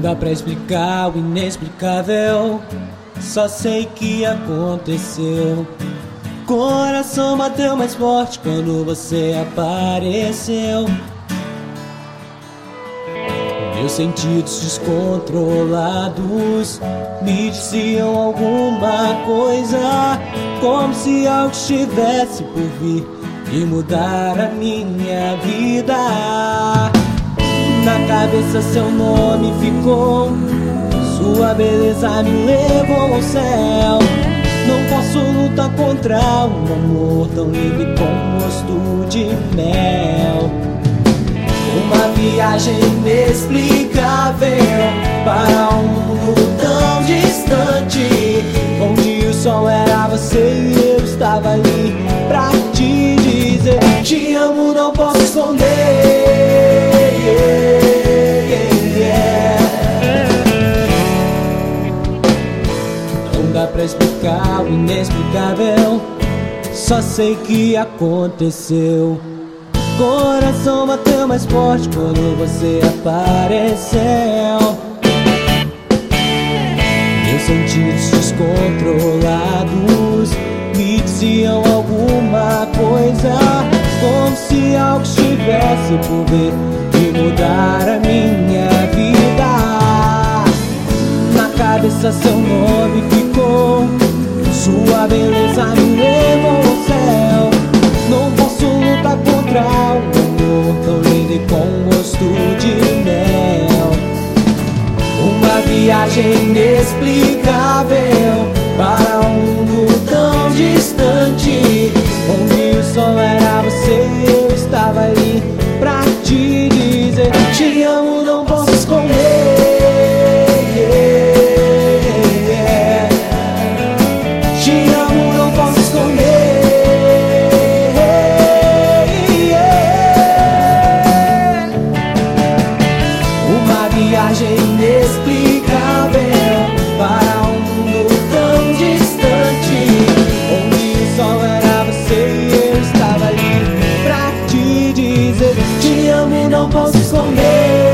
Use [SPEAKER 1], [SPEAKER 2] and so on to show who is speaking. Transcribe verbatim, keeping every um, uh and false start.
[SPEAKER 1] dá pra explicar o inexplicável, só sei que aconteceu. Coração bateu mais forte quando você apareceu. Meus sentidos descontrolados me diziam alguma coisa, como se algo estivesse por vir e mudar a minha vida. Na cabeça seu nome ficou, sua beleza me levou ao céu. Não posso lutar contra um amor tão lindo e com gosto de mel. Uma viagem inexplicável para um mundo tão distante, onde o sol era você e eu estava ali pra te dizer: te amo, não posso esconder. Yeah, yeah, yeah. Não dá pra explicar o inexplicável, só sei que aconteceu. Coração bateu mais forte quando você apareceu. Meus sentidos descontrolados me diziam alguma coisa, como se algo estivesse por vir e mudar a minha vida. Na cabeça seu nome ficou, sua beleza me levou ao céu. Não posso lutar contra um amor tão lindo e com gosto de mel. Uma viagem inexplicável para um mundo tão distante, onde o sol era você e eu estava ali pra te dizer: te amo, não posso esconder. Yeah, yeah. Te amo, não posso esconder. Viagem inexplicável para um mundo tão distante, onde o sol era você e eu estava ali pra te dizer: te amo, não posso esconder.